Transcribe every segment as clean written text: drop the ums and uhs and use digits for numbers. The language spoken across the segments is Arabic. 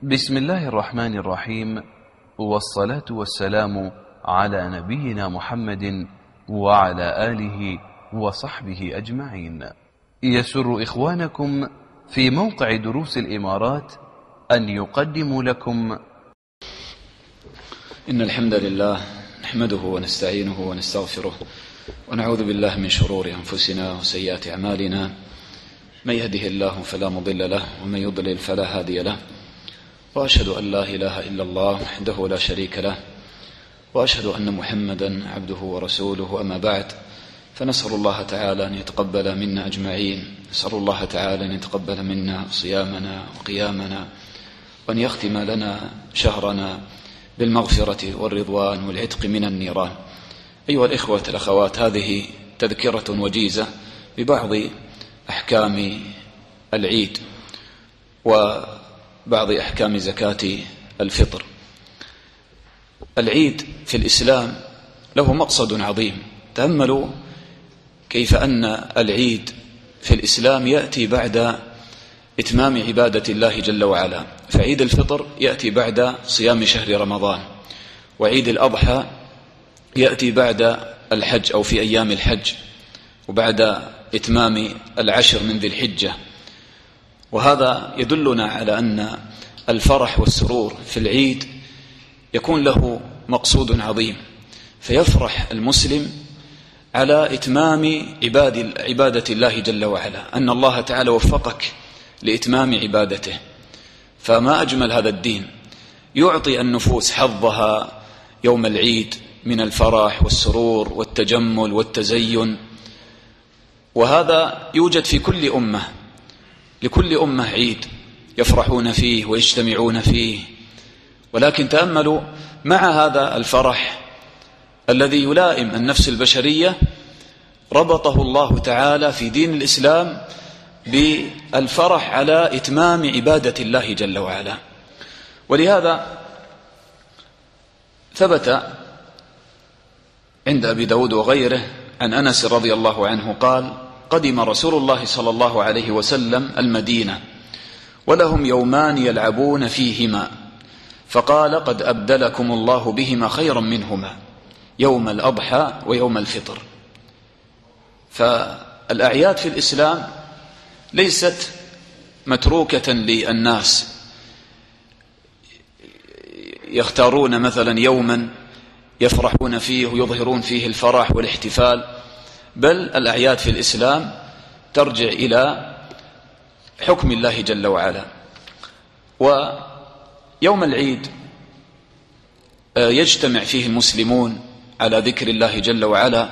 بسم الله الرحمن الرحيم، والصلاة والسلام على نبينا محمد وعلى آله وصحبه أجمعين. يسر إخوانكم في موقع دروس الإمارات أن يقدموا لكم إن الحمد لله نحمده ونستعينه ونستغفره ونعوذ بالله من شرور أنفسنا وسيئات أعمالنا، من يهده الله فلا مضل له ومن يضلل فلا هادي له، وأشهد أن لا إله إلا الله وحده لا شريك له، وأشهد أن محمدا عبده ورسوله. أما بعد، فنسأل الله تعالى أن يتقبل منا أجمعين. نسأل الله تعالى أن يتقبل منا صيامنا وقيامنا، وأن يختم لنا شهرنا بالمغفرة والرضوان والعتق من النيران. أيها الإخوة الأخوات، هذه تذكرة وجيزة ببعض أحكام العيد وبعض أحكام زكاة الفطر. العيد في الإسلام له مقصد عظيم. تأملوا كيف أن العيد في الإسلام يأتي بعد إتمام عبادة الله جل وعلا، فعيد الفطر يأتي بعد صيام شهر رمضان، وعيد الأضحى يأتي بعد الحج أو في أيام الحج، وبعد إتمام العشر من ذي الحجة. وهذا يدلنا على أن الفرح والسرور في العيد يكون له مقصود عظيم، فيفرح المسلم على إتمام عبادة الله جل وعلا، أن الله تعالى وفقك لإتمام عبادته. فما أجمل هذا الدين، يعطي النفوس حظها يوم العيد من الفرح والسرور والتجمل والتزين. وهذا يوجد في كل أمة، لكل أمة عيد يفرحون فيه ويجتمعون فيه. ولكن تأملوا مع هذا الفرح الذي يلائم النفس البشرية، ربطه الله تعالى في دين الإسلام بالفرح على إتمام عبادة الله جل وعلا. ولهذا ثبت عند أبي داود وغيره عن أنس رضي الله عنه قال: قدم رسول الله صلى الله عليه وسلم المدينة ولهم يومان يلعبون فيهما، فقال: قد أبدلكم الله بهما خيرا منهما، يوم الأضحى ويوم الفطر. فالأعياد في الإسلام ليست متروكة للناس يختارون مثلا يوما يفرحون فيه ويظهرون فيه الفرح والاحتفال، بل الأعياد في الإسلام ترجع إلى حكم الله جل وعلا. ويوم العيد يجتمع فيه المسلمون على ذكر الله جل وعلا.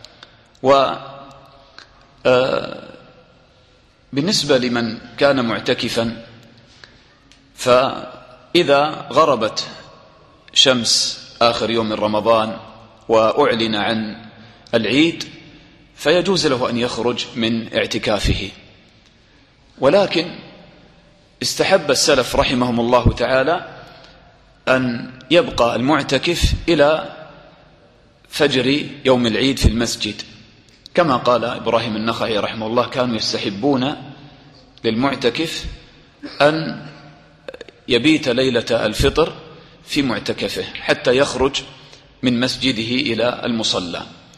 وبالنسبة لمن كان معتكفا، فإذا غربت شمس آخر يوم من رمضان وأعلن عن العيد، فيجوز له أن يخرج من اعتكافه. ولكن استحب السلف رحمهم الله تعالى أن يبقى المعتكف إلى فجر يوم العيد في المسجد، كما قال إبراهيم النخعي رحمه الله: كانوا يستحبون للمعتكف أن يبيت ليلة الفطر في معتكفه حتى يخرج من مسجده إلى المصلى.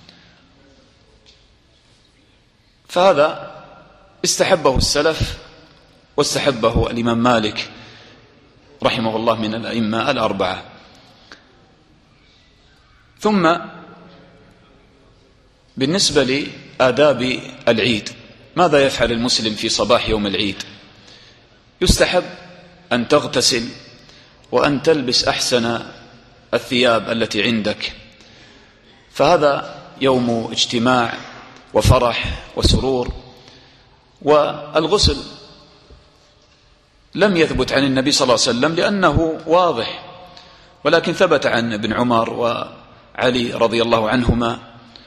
فهذا استحبه السلف واستحبه الإمام مالك رحمه الله من الأئمة الأربعة. ثم بالنسبة لآداب العيد، ماذا يفعل المسلم في صباح يوم العيد؟ يستحب أن تغتسل وأن تلبس أحسن الثياب التي عندك، فهذا يوم اجتماع وفرح وسرور. والغسل لم يثبت عن النبي صلى الله عليه وسلم لأنه واضح، ولكن ثبت عن ابن عمر وعلي رضي الله عنهما.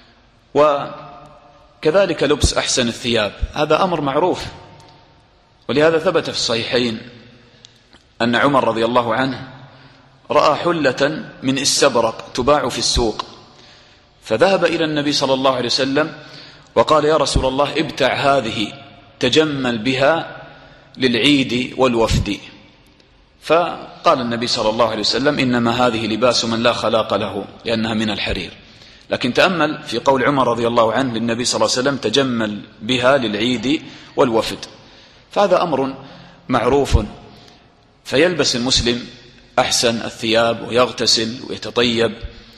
وكذلك لبس أحسن الثياب، هذا أمر معروف. ولهذا ثبت في الصحيحين أن عمر رضي الله عنه رأى حلة من استبرق تباع في السوق، فذهب إلى النبي صلى الله عليه وسلم وقال: يا رسول الله، ابتع هذه تجمل بها للعيد والوفد. فقال النبي صلى الله عليه وسلم إنما هذه لباس من لا خلاق له لأنها من الحرير. لكن تأمل في قول عمر رضي الله عنه للنبي صلى الله عليه وسلم تجمل بها للعيد والوفد، فهذا أمر معروف. فيلبس المسلم أحسن الثياب ويغتسل ويتطيب،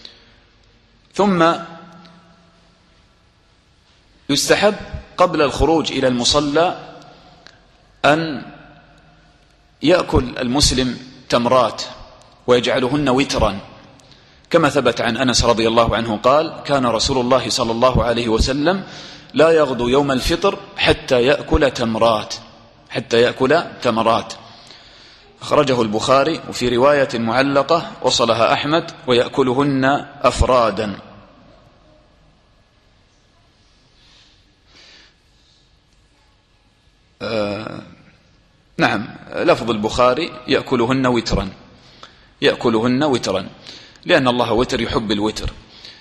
ثم يستحب قبل الخروج إلى المصلى أن يأكل المسلم تمرات ويجعلهن وترا، كما ثبت عن أنس رضي الله عنه قال كان رسول الله صلى الله عليه وسلم لا يغدو يوم الفطر حتى يأكل تمرات. أخرجه البخاري، وفي رواية معلقة وصلها أحمد ويأكلهن أفرادا. نعم، لفظ البخاري يأكلهن وترا لأن الله وتر يحب الوتر.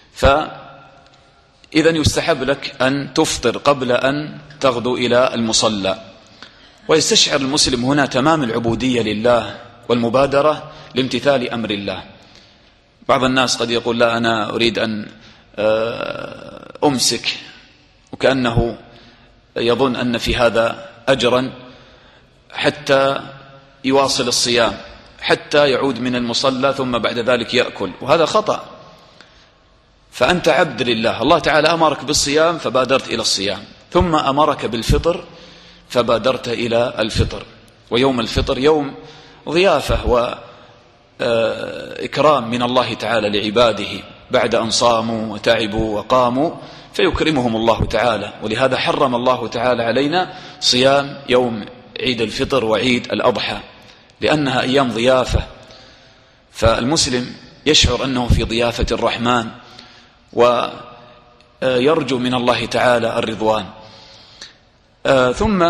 فإذا يستحب لك أن تفطر قبل أن تغدو إلى المصلى، ويستشعر المسلم هنا تمام العبودية لله والمبادرة لامتثال أمر الله. بعض الناس قد يقول لا أنا أريد أن أمسك، وكأنه يظن أن في هذا أجرا حتى يواصل الصيام حتى يعود من المصلى ثم بعد ذلك يأكل، وهذا خطأ. فأنت عبد لله، الله تعالى أمرك بالصيام فبادرت إلى الصيام، ثم أمرك بالفطر فبادرت إلى الفطر. ويوم الفطر يوم ضيافة وإكرام من الله تعالى لعباده بعد أن صاموا وتعبوا وقاموا، فيكرمهم الله تعالى. ولهذا حرم الله تعالى علينا صيام يوم عيد الفطر وعيد الأضحى، لأنها أيام ضيافة، فالمسلم يشعر أنه في ضيافة الرحمن ويرجو من الله تعالى الرضوان. ثم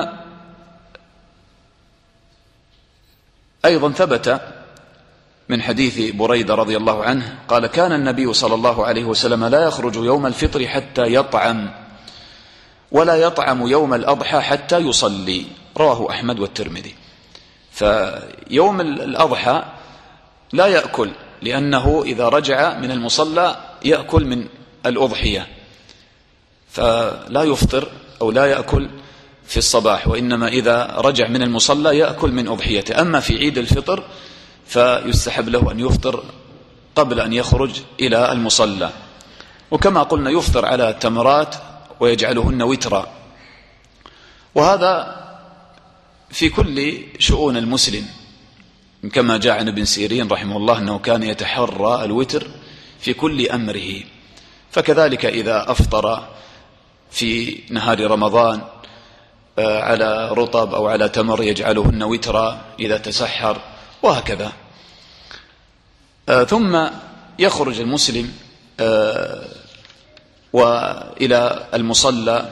أيضا ثبت من حديث بريدة رضي الله عنه قال كان النبي صلى الله عليه وسلم لا يخرج يوم الفطر حتى يطعم، ولا يطعم يوم الأضحى حتى يصلي، رواه أحمد والترمذي. فيوم الأضحى لا يأكل، لأنه إذا رجع من المصلى يأكل من الأضحية، فلا يفطر أو لا يأكل في الصباح، وإنما إذا رجع من المصلى يأكل من أضحيته. أما في عيد الفطر فيستحب له أن يفطر قبل أن يخرج إلى المصلى، وكما قلنا يفطر على تمرات ويجعلهن وترا. وهذا في كل شؤون المسلم، كما جاء عن ابن سيرين رحمه الله أنه كان يتحرى الوتر في كل أمره. فكذلك إذا أفطر في نهار رمضان على رطب أو على تمر يجعلهن وترا إذا تسحر، وهكذا. ثم يخرج المسلم وإلى المصلى،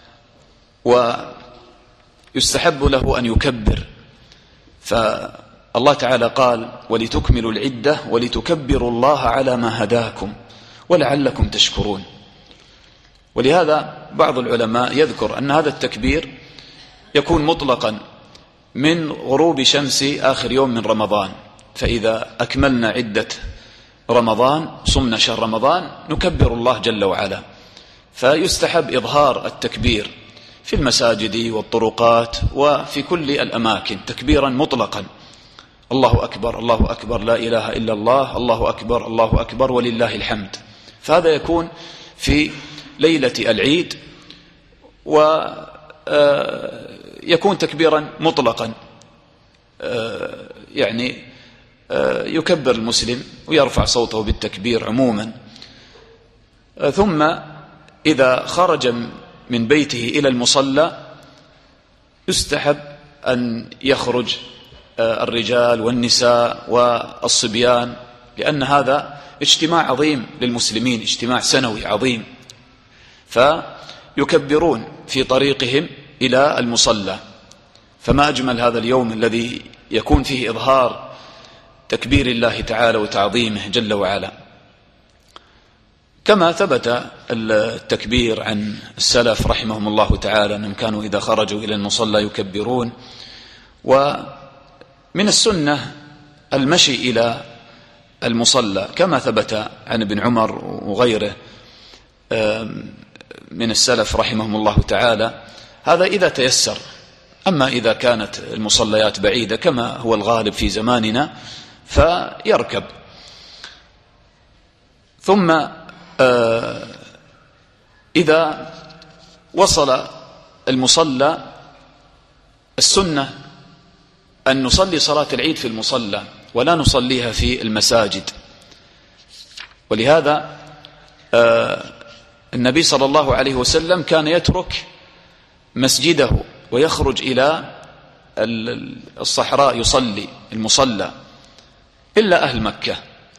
ويستحب له أن يكبر. فالله تعالى قال ولتكملوا العدة ولتكبروا الله على ما هداكم ولعلكم تشكرون. ولهذا بعض العلماء يذكر أن هذا التكبير يكون مطلقا من غروب شمس آخر يوم من رمضان، فإذا أكملنا عدة رمضان صمنا شهر رمضان نكبر الله جل وعلا. فيستحب إظهار التكبير في المساجد والطرقات وفي كل الأماكن تكبيرا مطلقا، الله أكبر الله أكبر لا إله إلا الله، الله أكبر الله أكبر ولله الحمد. فهذا يكون في ليلة العيد، ويكون تكبيرا مطلقا، يعني يكبر المسلم ويرفع صوته بالتكبير عموما. ثم إذا خرج من بيته إلى المصلى يستحب أن يخرج الرجال والنساء والصبيان، لأن هذا اجتماع عظيم للمسلمين، اجتماع سنوي عظيم، فيكبرون في طريقهم إلى المصلى. فما أجمل هذا اليوم الذي يكون فيه إظهار تكبير الله تعالى وتعظيمه جل وعلا. كما ثبت التكبير عن السلف رحمهم الله تعالى أنهم كانوا إذا خرجوا إلى المصلى يكبرون. ومن السنة المشي إلى المصلى كما ثبت عن ابن عمر وغيره من السلف رحمهم الله تعالى، هذا إذا تيسر. أما إذا كانت المصليات بعيدة كما هو الغالب في زماننا فيركب. ثم إذا وصل المصلى، السنة أن نصلي صلاة العيد في المصلى ولا نصليها في المساجد. ولهذا النبي صلى الله عليه وسلم كان يترك مسجده ويخرج إلى الصحراء يصلي المصلى إلا أهل مكة.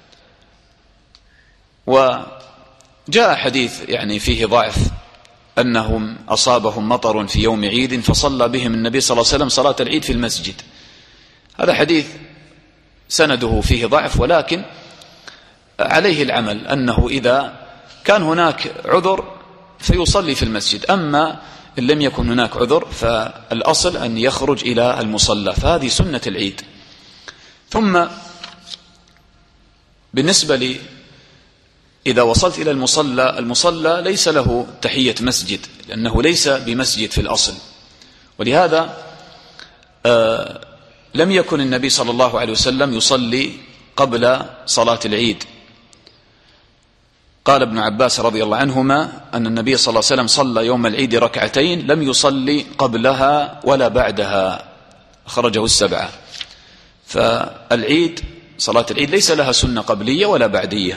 وجاء حديث يعني فيه ضعف أنهم أصابهم مطر في يوم عيد فصلى بهم النبي صلى الله عليه وسلم صلاة العيد في المسجد. هذا حديث سنده فيه ضعف، ولكن عليه العمل أنه إذا كان هناك عذر فيصلي في المسجد، أما إن لم يكن هناك عذر فالأصل أن يخرج إلى المصلى، فهذه سنة العيد. ثم بالنسبة لي إذا وصلت إلى المصلى، المصلى ليس له تحية مسجد لأنه ليس بمسجد في الأصل، ولهذا لم يكن النبي صلى الله عليه وسلم يصلي قبل صلاة العيد. قال ابن عباس رضي الله عنهما أن النبي صلى الله عليه وسلم صلى يوم العيد ركعتين لم يصلي قبلها ولا بعدها، أخرجه السبعة. فالعيد صلاة العيد ليس لها سنة قبلية ولا بعدية.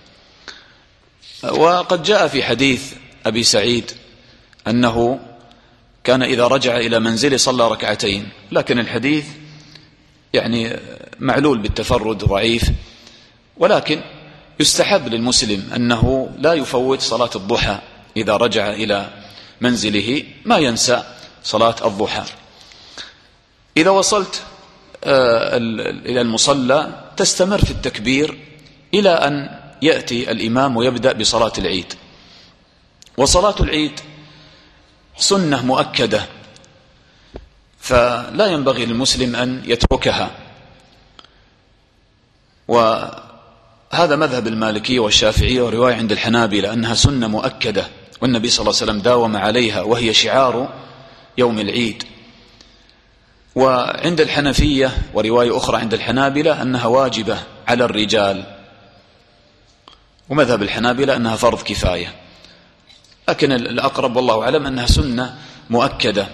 وقد جاء في حديث أبي سعيد أنه كان إذا رجع إلى منزله صلى ركعتين، لكن الحديث يعني معلول بالتفرد ضعيف، ولكن يستحب للمسلم أنه لا يفوت صلاة الضحى إذا رجع إلى منزله، ما ينسى صلاة الضحى. إذا وصلت إلى المصلى تستمر في التكبير إلى أن يأتي الإمام ويبدأ بصلاة العيد. وصلاة العيد سنة مؤكدة، فلا ينبغي للمسلم أن يتركها. وهذا مذهب المالكية والشافعية ورواية عند الحنابلة أنها سنة مؤكدة، والنبي صلى الله عليه وسلم داوم عليها وهي شعار يوم العيد. وعند الحنفية ورواية أخرى عند الحنابلة أنها واجبة على الرجال، ومذهب الحنابلة أنها فرض كفاية، لكن الأقرب والله أعلم أنها سنة مؤكدة،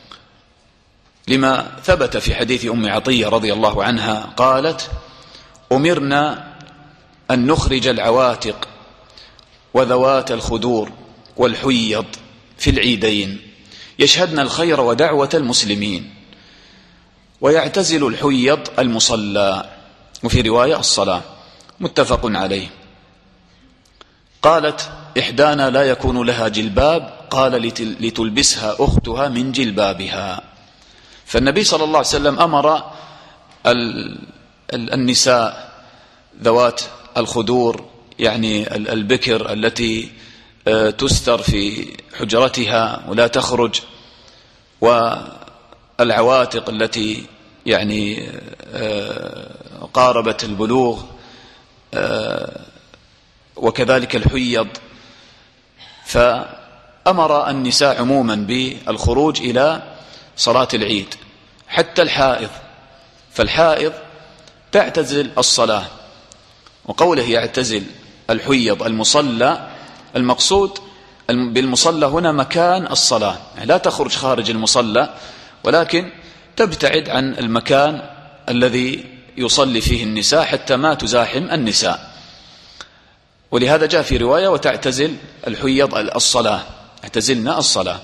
لما ثبت في حديث أم عطية رضي الله عنها قالت: أمرنا أن نخرج العواتق وذوات الخدور والحيض في العيدين يشهدن الخير ودعوة المسلمين، ويعتزل الحيض المصلى، وفي رواية الصلاة، متفق عليه. قالت: إحدانا لا يكون لها جلباب، قال: لتلبسها أختها من جلبابها. فالنبي صلى الله عليه وسلم أمر النساء ذوات الخدور، يعني البكر التي تستر في حجرتها ولا تخرج، والعواتق التي يعني قاربت البلوغ، وكذلك الحيض. فأمر النساء عموما بالخروج إلى صلاة العيد، حتى الحائض، فالحائض تعتزل الصلاة. وقوله يعتزل الحيض المصلى، المقصود بالمصلى هنا مكان الصلاة، يعني لا تخرج خارج المصلى، ولكن تبتعد عن المكان الذي يصلي فيه النساء حتى ما تزاحم النساء. ولهذا جاء في رواية: وتعتزل الحيض الصلاة، اعتزلنا الصلاة.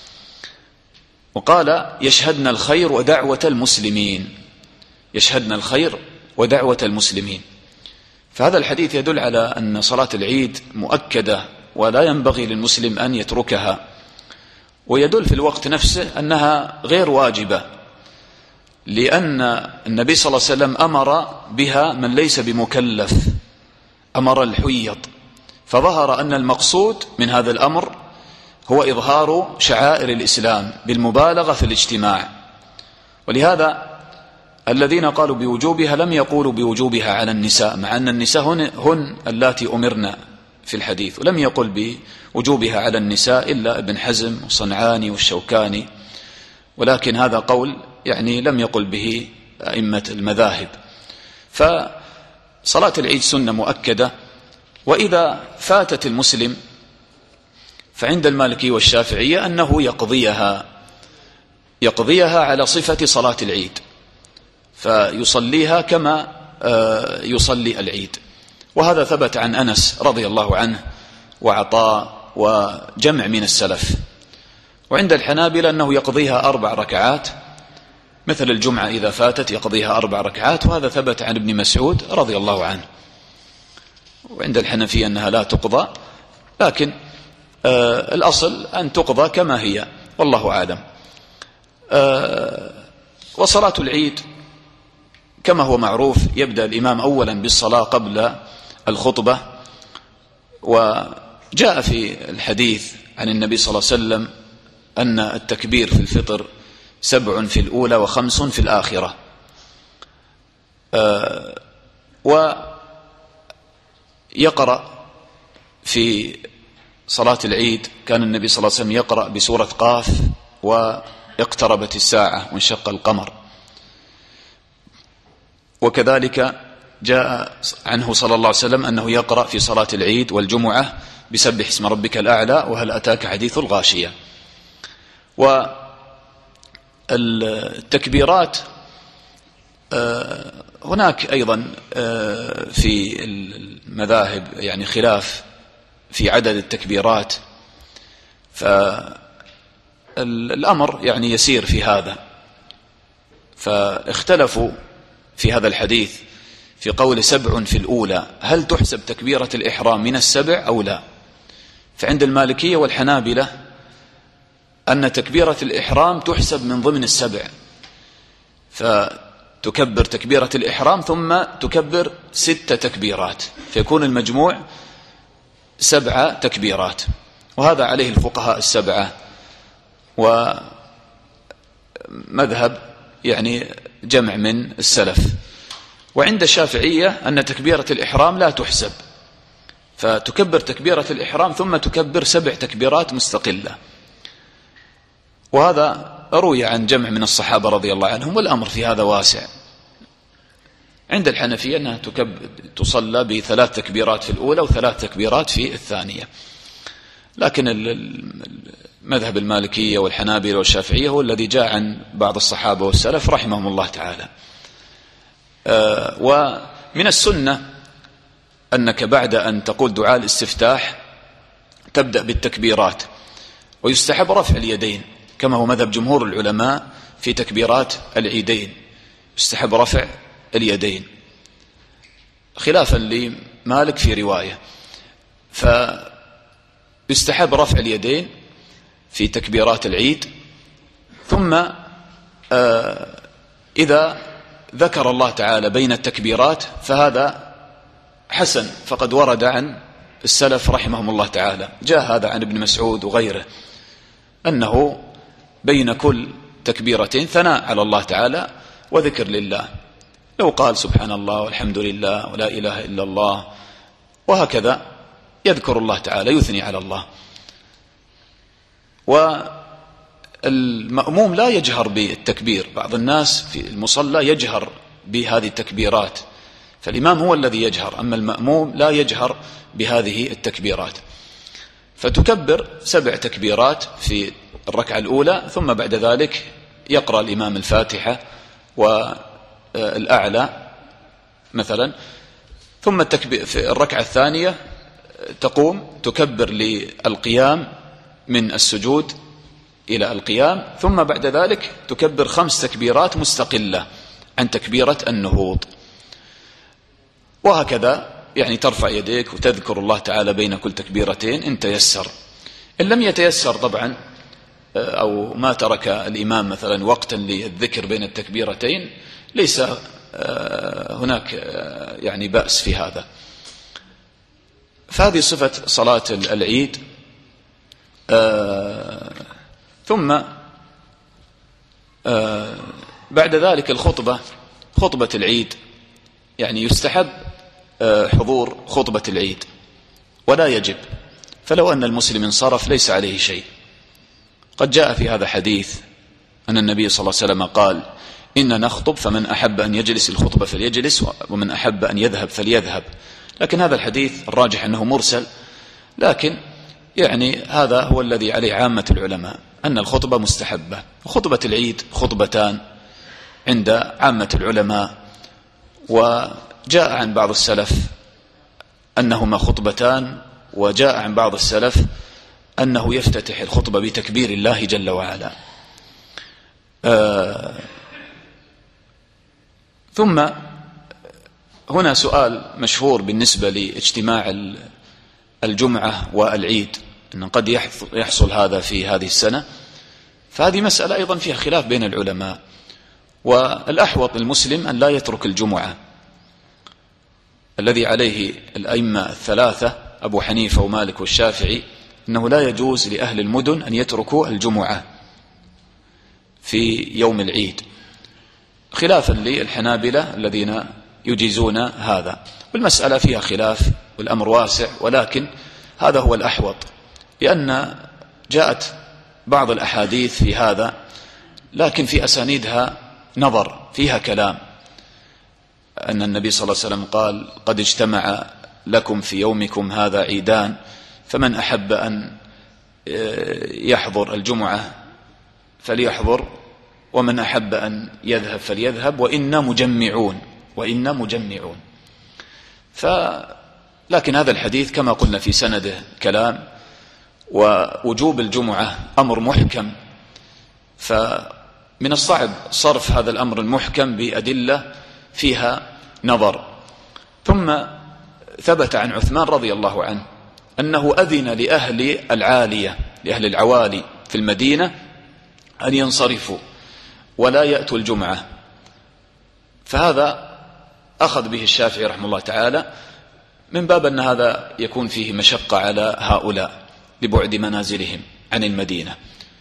وقال: يشهدن الخير ودعوة المسلمين، يشهدن الخير ودعوة المسلمين. فهذا الحديث يدل على أن صلاة العيد مؤكدة ولا ينبغي للمسلم أن يتركها، ويدل في الوقت نفسه أنها غير واجبة، لأن النبي صلى الله عليه وسلم أمر بها من ليس بمكلف، أمر الحيض، فظهر أن المقصود من هذا الأمر هو إظهار شعائر الإسلام بالمبالغة في الاجتماع. ولهذا الذين قالوا بوجوبها لم يقولوا بوجوبها على النساء، مع أن النساء هن اللاتي أمرن في الحديث، ولم يقل بوجوبها على النساء إلا ابن حزم والصنعاني والشوكاني، ولكن هذا قول يعني لم يقل به أئمة المذاهب. فصلاة العيد سنة مؤكدة، وإذا فاتت المسلم فعند المالكي والشافعية أنه يقضيها على صفة صلاة العيد، فيصليها كما يصلي العيد. وهذا ثبت عن أنس رضي الله عنه وعطاء وجمع من السلف. وعند الحنابلة أنه يقضيها 4 ركعات، مثل الجمعة إذا فاتت يقضيها 4 ركعات، وهذا ثبت عن ابن مسعود رضي الله عنه. وعند الحنفية أنها لا تقضى، لكن الأصل أن تقضى كما هي، والله أعلم. وصلاة العيد كما هو معروف يبدأ الإمام أولا بالصلاة قبل الخطبة، وجاء في الحديث عن النبي صلى الله عليه وسلم أن التكبير في الفطر 7 في الأولى و5 في الآخرة. ويقرأ في صلاة العيد كان النبي صلى الله عليه وسلم يقرأ بسورة قاف واقتربت الساعة وانشق القمر. وكذلك جاء عنه صلى الله عليه وسلم أنه يقرأ في صلاة العيد والجمعة بسبح اسم ربك الأعلى وهل أتاك حديث الغاشية. والتكبيرات هناك أيضا في المذاهب يعني خلاف في عدد التكبيرات، فالأمر يعني يسير في هذا. فاختلفوا في هذا الحديث في قول 7 في الأولى، هل تحسب تكبيرة الإحرام من 7 أو لا؟ فعند المالكية والحنابلة أن تكبيرة الإحرام تحسب من ضمن 7، فتكبر تكبيرة الإحرام ثم تكبر 6 تكبيرات، فيكون المجموع 7 تكبيرات. وهذا عليه الفقهاء 7، ومذهب يعني جمع من السلف. وعند الشافعية أن تكبيرة الإحرام لا تحسب، فتكبر تكبيرة الإحرام ثم تكبر 7 تكبيرات مستقلة. وهذا روي عن جمع من الصحابة رضي الله عنهم، والأمر في هذا واسع. عند الحنفية أنها تصلى ب3 تكبيرات في الأولى و3 تكبيرات في الثانية. لكن مذهب المالكية والحنابلة والشافعية هو الذي جاء عن بعض الصحابة والسلف رحمهم الله تعالى. ومن السنة أنك بعد أن تقول دعاء الاستفتاح تبدأ بالتكبيرات، ويستحب رفع اليدين كما هو مذهب جمهور العلماء في تكبيرات العيدين، يستحب رفع اليدين خلافا لمالك في رواية. فيستحب رفع اليدين في تكبيرات العيد، ثم إذا ذكر الله تعالى بين التكبيرات فهذا حسن، فقد ورد عن السلف رحمهم الله تعالى. جاء هذا عن ابن مسعود وغيره أنه بين كل تكبيرتين ثناء على الله تعالى وذكر لله، لو قال سبحان الله والحمد لله ولا إله إلا الله وهكذا يذكر الله تعالى يثني على الله. والمأموم لا يجهر بالتكبير، بعض الناس في المصلى يجهر بهذه التكبيرات، فالإمام هو الذي يجهر، أما المأموم لا يجهر بهذه التكبيرات. فتكبر 7 تكبيرات في الركعة الأولى، ثم بعد ذلك يقرأ الإمام الفاتحة والأعلى مثلا، ثم في الركعة الثانية تقوم تكبر للقيام من السجود إلى القيام، ثم بعد ذلك تكبر 5 تكبيرات مستقلة عن تكبيرة النهوض. وهكذا يعني ترفع يديك وتذكر الله تعالى بين كل تكبيرتين إن تيسر. إن لم يتيسر طبعا أو ما ترك الإمام مثلا وقتا للذكر بين التكبيرتين ليس هناك يعني بأس في هذا. فهذه صفة صلاة العيد. ثم بعد ذلك الخطبة خطبة العيد يعني يستحب حضور خطبة العيد ولا يجب، فلو أن المسلم انصرف ليس عليه شيء. قد جاء في هذا حديث أن النبي صلى الله عليه وسلم قال: إن نخطب فمن أحب أن يجلس الخطبة فليجلس ومن أحب أن يذهب فليذهب. لكن هذا الحديث الراجح أنه مرسل، لكن يعني هذا هو الذي عليه عامة العلماء، أن الخطبة مستحبة. وخطبة العيد خطبتان عند عامة العلماء، وجاء عن بعض السلف أنهما خطبتان، وجاء عن بعض السلف أنه يفتتح الخطبة بتكبير الله جل وعلا. ثم هنا سؤال مشهور بالنسبة لاجتماع الجمعة والعيد، أن قد يحصل هذا في هذه السنة، فهذه مسألة أيضا فيها خلاف بين العلماء. والأحوط للمسلم أن لا يترك الجمعة، الذي عليه الأئمة الثلاثة أبو حنيفة ومالك والشافعي أنه لا يجوز لأهل المدن أن يتركوا الجمعة في يوم العيد، خلافا للحنابلة الذين يجيزون هذا. والمسألة فيها خلاف والأمر واسع، ولكن هذا هو الأحوط، لأن جاءت بعض الأحاديث في هذا، لكن في أسانيدها نظر، فيها كلام، أن النبي صلى الله عليه وسلم قال: قد اجتمع لكم في يومكم هذا عيدان، فمن أحب أن يحضر الجمعة فليحضر، ومن أحب أن يذهب فليذهب، وإنا مجمعون. لكن هذا الحديث كما قلنا في سنده كلام، ووجوب الجمعة أمر محكم، فمن الصعب صرف هذا الأمر المحكم بأدلة فيها نظر. ثم ثبت عن عثمان رضي الله عنه أنه أذن لأهل العالية، لأهل العوالي في المدينة، أن ينصرفوا ولا يأتوا الجمعة، فهذا أخذ به الشافعي رحمه الله تعالى، من باب أن هذا يكون فيه مشقة على هؤلاء لبعد منازلهم عن المدينة.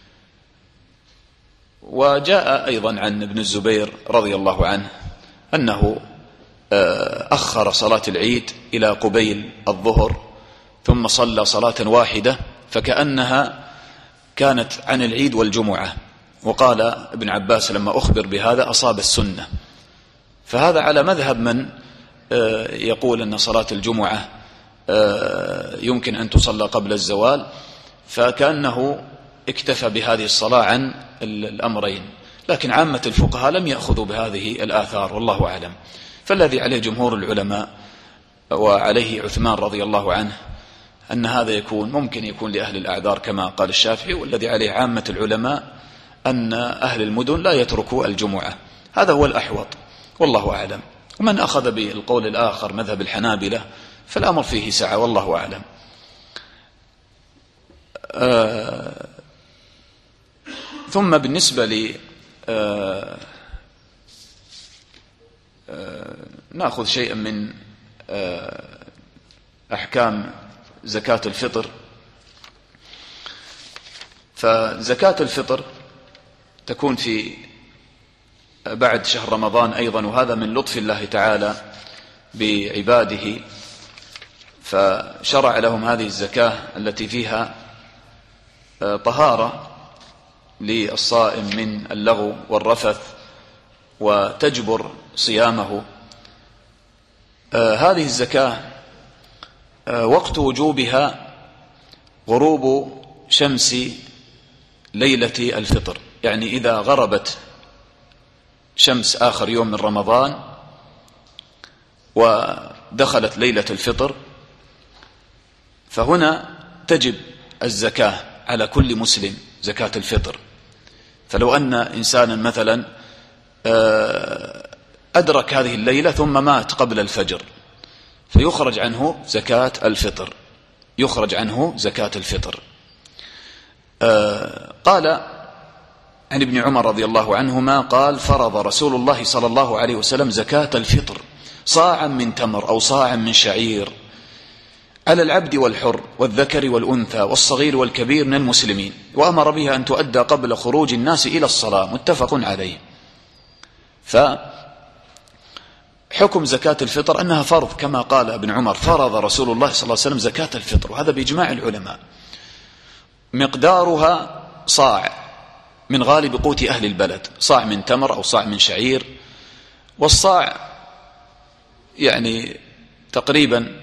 وجاء أيضا عن ابن الزبير رضي الله عنه أنه أخر صلاة العيد إلى قبيل الظهر، ثم صلى صلاة واحدة فكأنها كانت عن العيد والجمعة. وقال ابن عباس لما أخبر بهذا: أصاب السنة. فهذا على مذهب من يقول أن صلاة الجمعة يمكن أن تصلى قبل الزوال، فكأنه اكتفى بهذه الصلاة عن الأمرين. لكن عامة الفقهاء لم يأخذوا بهذه الآثار، والله أعلم. فالذي عليه جمهور العلماء وعليه عثمان رضي الله عنه أن هذا ممكن يكون لأهل الأعذار كما قال الشافعي، والذي عليه عامة العلماء أن أهل المدن لا يتركوا الجمعة. هذا هو الأحوط، والله أعلم. ومن أخذ بالقول الآخر مذهب الحنابلة فالأمر فيه سعة، والله أعلم. ثم بالنسبة لي نأخذ شيئا من أحكام زكاة الفطر. فزكاة الفطر تكون في بعد شهر رمضان أيضا، وهذا من لطف الله تعالى بعباده، فشرع لهم هذه الزكاة التي فيها طهارة للصائم من اللغو والرفث وتجبر صيامه. هذه الزكاة وقت وجوبها غروب شمس ليلة الفطر، يعني إذا غربت شمس آخر يوم من رمضان ودخلت ليلة الفطر، فهنا تجب الزكاة على كل مسلم، زكاة الفطر. فلو أن إنسانا مثلا أدرك هذه الليلة ثم مات قبل الفجر، فيخرج عنه زكاة الفطر، يخرج عنه زكاة الفطر. قال عن ابن عمر رضي الله عنهما قال: فرض رسول الله صلى الله عليه وسلم زكاة الفطر صاعا من تمر أو صاعا من شعير على العبد والحر والذكر والأنثى والصغير والكبير من المسلمين، وأمر بها أن تؤدى قبل خروج الناس إلى الصلاة، متفق عليه. حكم زكاة الفطر أنها فرض، كما قال ابن عمر: فرض رسول الله صلى الله عليه وسلم زكاة الفطر، وهذا بإجماع العلماء. مقدارها صاع من غالب قوت أهل البلد، صاع من تمر أو صاع من شعير، والصاع يعني تقريبا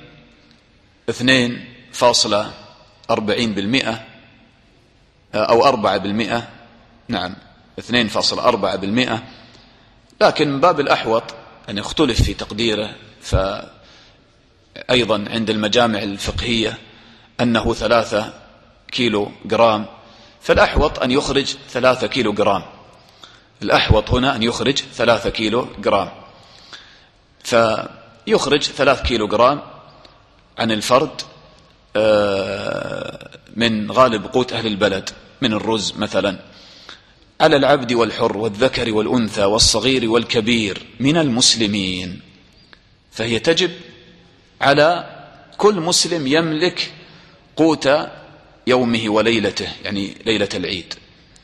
2.40% أو 4%، نعم 2.4%، لكن من باب الأحوط أن يختلف في تقديره، فأيضا عند المجامع الفقهية أنه 3 كيلو جرام، فالأحوط أن يخرج 3 كيلو جرام، الأحوط هنا أن يخرج 3 كيلو جرام، فيخرج 3 كيلو جرام عن الفرد من غالب قوت أهل البلد من الرز مثلا، على العبد والحر والذكر والأنثى والصغير والكبير من المسلمين، فهي تجب على كل مسلم يملك قوت يومه وليلته، يعني ليلة العيد،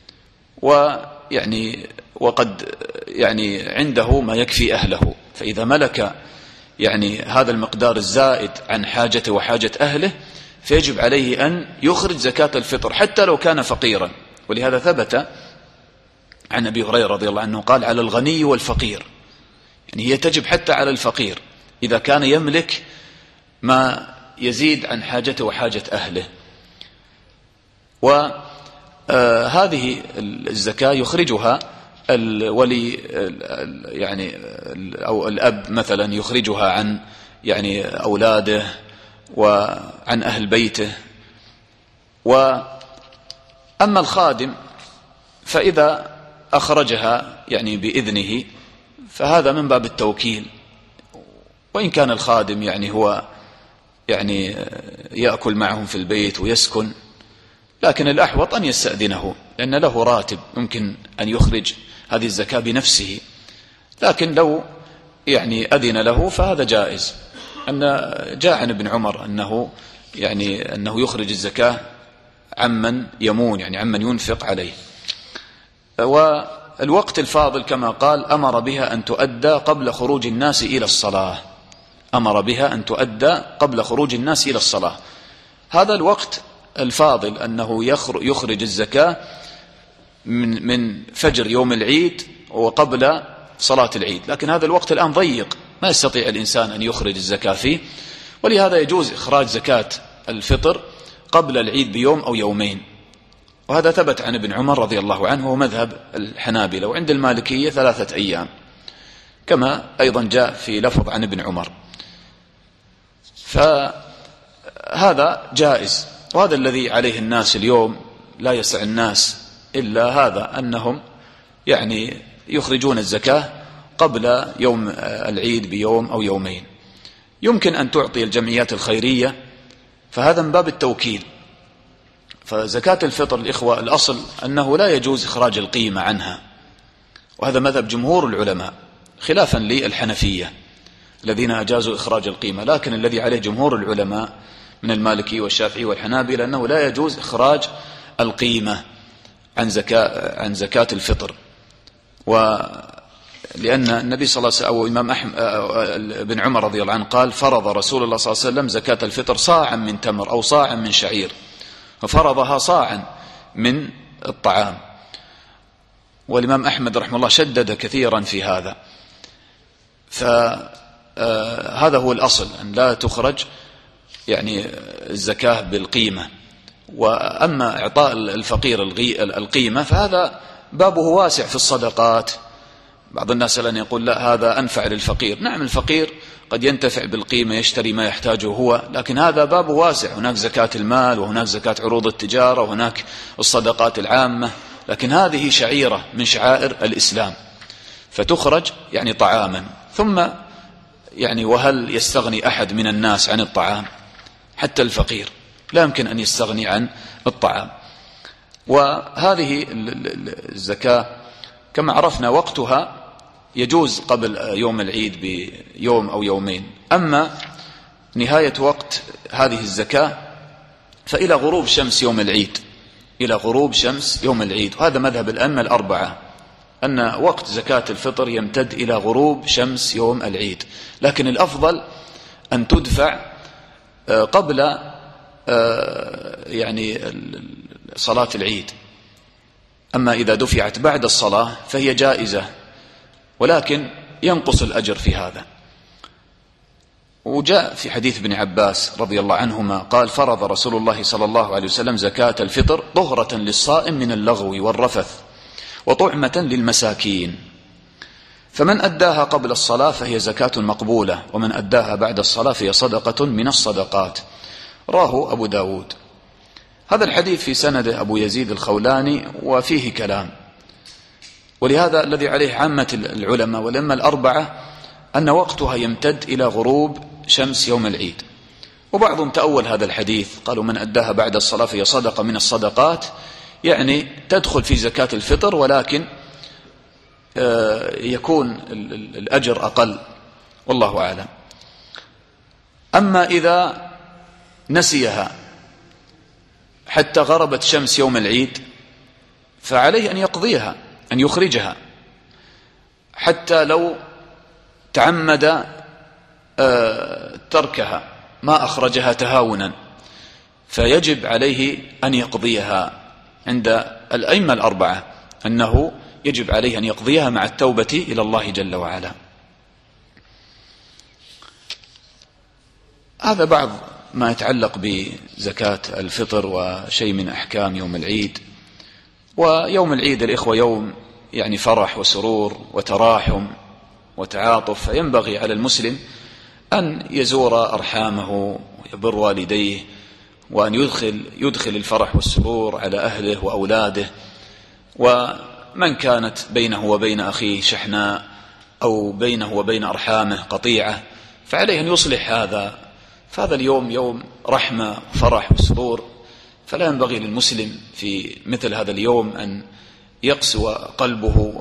وقد عنده ما يكفي أهله، فإذا ملك هذا المقدار الزائد عن حاجته وحاجة أهله فيجب عليه أن يخرج زكاة الفطر حتى لو كان فقيرا. ولهذا ثبت عن أبي هريرة رضي الله عنه قال: على الغني والفقير، يعني هي تجب حتى على الفقير إذا كان يملك ما يزيد عن حاجته وحاجة أهله. وهذه الزكاة يخرجها الولي، أو الأب مثلا يخرجها عن أولاده وعن أهل بيته. وأما الخادم فإذا أخرجها بإذنه فهذا من باب التوكيل، وإن كان الخادم هو يأكل معهم في البيت ويسكن، لكن الأحوط أن يستأذنه، لأن له راتب يمكن أن يخرج هذه الزكاة بنفسه، لكن لو أذن له فهذا جائز. أن جاء عن ابن عمر أنه يخرج الزكاة عمن يمون، عمن ينفق عليه. والوقت الفاضل كما قال: أمر بها أن تؤدى قبل خروج الناس إلى الصلاة، أمر بها أن تؤدى قبل خروج الناس إلى الصلاة. هذا الوقت الفاضل أنه يخرج الزكاة من فجر يوم العيد وقبل صلاة العيد، لكن هذا الوقت الآن ضيق، ما يستطيع الإنسان أن يخرج الزكاة فيه، ولهذا يجوز إخراج زكاة الفطر قبل العيد بيوم أو يومين، وهذا ثبت عن ابن عمر رضي الله عنه ومذهب الحنابلة، وعند المالكية 3 أيام، كما أيضا جاء في لفظ عن ابن عمر، فهذا جائز. وهذا الذي عليه الناس اليوم، لا يسع الناس إلا هذا، أنهم يخرجون الزكاة قبل يوم العيد بيوم أو يومين. يمكن أن تعطي الجمعيات الخيرية، فهذا من باب التوكيل. فزكاة الفطر الإخوة الأصل أنه لا يجوز إخراج القيمة عنها، وهذا مذهب جمهور العلماء، خلافا للحنفية الذين أجازوا إخراج القيمة، لكن الذي عليه جمهور العلماء من المالكي والشافعي والحنابلة أنه لا يجوز إخراج القيمة عن زكاة الفطر. ولأن النبي صلى الله عليه وسلم أو إمام بن عمر رضي الله عنه قال: فرض رسول الله صلى الله عليه وسلم زكاة الفطر صاعا من تمر أو صاعا من شعير، ففرضها صاعا من الطعام. والإمام أحمد رحمه الله شدد كثيرا في هذا، فهذا هو الأصل، أن لا تخرج الزكاة بالقيمة. وأما إعطاء الفقير القيمة فهذا بابه واسع في الصدقات. بعض الناس الآن يقول: لا، هذا أنفع للفقير. نعم، الفقير قد ينتفع بالقيمة، يشتري ما يحتاجه هو، لكن هذا بابه واسع، هناك زكاة المال، وهناك زكاة عروض التجارة، وهناك الصدقات العامة، لكن هذه شعيرة من شعائر الإسلام، فتخرج طعاما. ثم وهل يستغني أحد من الناس عن الطعام؟ حتى الفقير لا يمكن أن يستغني عن الطعام. وهذه الزكاة كما عرفنا وقتها يجوز قبل يوم العيد بيوم أو يومين. أما نهاية وقت هذه الزكاة فإلى غروب شمس يوم العيد، إلى غروب شمس يوم العيد، وهذا مذهب الأئمة الأربعة، أن وقت زكاة الفطر يمتد إلى غروب شمس يوم العيد، لكن الأفضل أن تدفع قبل يعني صلاة العيد. أما إذا دفعت بعد الصلاة فهي جائزة، ولكن ينقص الأجر في هذا. وجاء في حديث ابن عباس رضي الله عنهما قال: فرض رسول الله صلى الله عليه وسلم زكاة الفطر طهرة للصائم من اللغو والرفث وطعمة للمساكين، فمن أداها قبل الصلاة فهي زكاة مقبولة، ومن أداها بعد الصلاة فهي صدقة من الصدقات. راه أبو داود. هذا الحديث في سند أبو يزيد الخولاني وفيه كلام، ولهذا الذي عليه عامة العلماء والأئمة الأربعة أن وقتها يمتد إلى غروب شمس يوم العيد. وبعضهم تأول هذا الحديث قالوا: من أداها بعد الصلاة فهي صدقة من الصدقات، يعني تدخل في زكاة الفطر، ولكن يكون الأجر أقل، والله أعلم. أما إذا نسيها حتى غربت شمس يوم العيد فعليه أن يقضيها، أن يخرجها، حتى لو تعمد تركها ما أخرجها تهاونا، فيجب عليه أن يقضيها عند الأئمة الأربعة، أنه يجب عليه أن يقضيها مع التوبة إلى الله جل وعلا. هذا بعض ما يتعلق بزكاة الفطر وشيء من أحكام يوم العيد. ويوم العيد الإخوة يوم يعني فرح وسرور وتراحم وتعاطف، فينبغي على المسلم أن يزور أرحامه ويبر والديه، وأن يدخل الفرح والسرور على أهله وأولاده. ومن كانت بينه وبين أخيه شحناء أو بينه وبين أرحامه قطيعة فعليه أن يصلح هذا. فهذا اليوم يوم رحمة وفرح وسرور، فلا ينبغي للمسلم في مثل هذا اليوم أن يقسو قلبه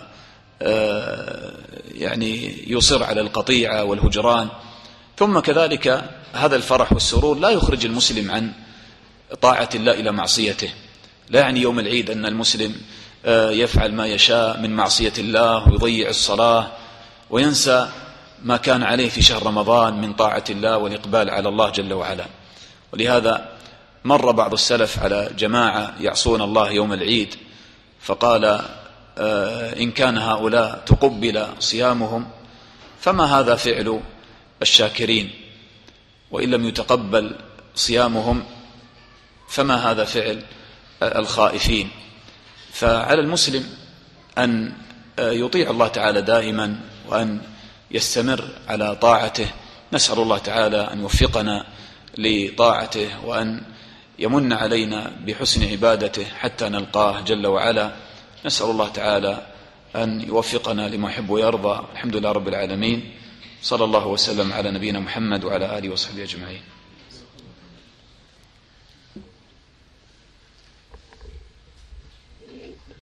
يعني يصر على القطيعة والهجران. ثم كذلك هذا الفرح والسرور لا يخرج المسلم عن طاعة الله إلى معصيته. لا يعني يوم العيد أن المسلم يفعل ما يشاء من معصية الله ويضيع الصلاة وينسى ما كان عليه في شهر رمضان من طاعة الله والإقبال على الله جل وعلا. ولهذا مر بعض السلف على جماعة يعصون الله يوم العيد، فقال: إن كان هؤلاء تقبل صيامهم فما هذا فعل الشاكرين، وإن لم يتقبل صيامهم فما هذا فعل الخائفين. فعلى المسلم أن يطيع الله تعالى دائما وأن يستمر على طاعته. نسأل الله تعالى أن يوفقنا لطاعته وأن يمن علينا بحسن عبادته حتى نلقاه جل وعلا. نسأل الله تعالى أن يوفقنا لما يحب ويرضى. الحمد لله رب العالمين، صلى الله وسلم على نبينا محمد وعلى آله وصحبه أجمعين.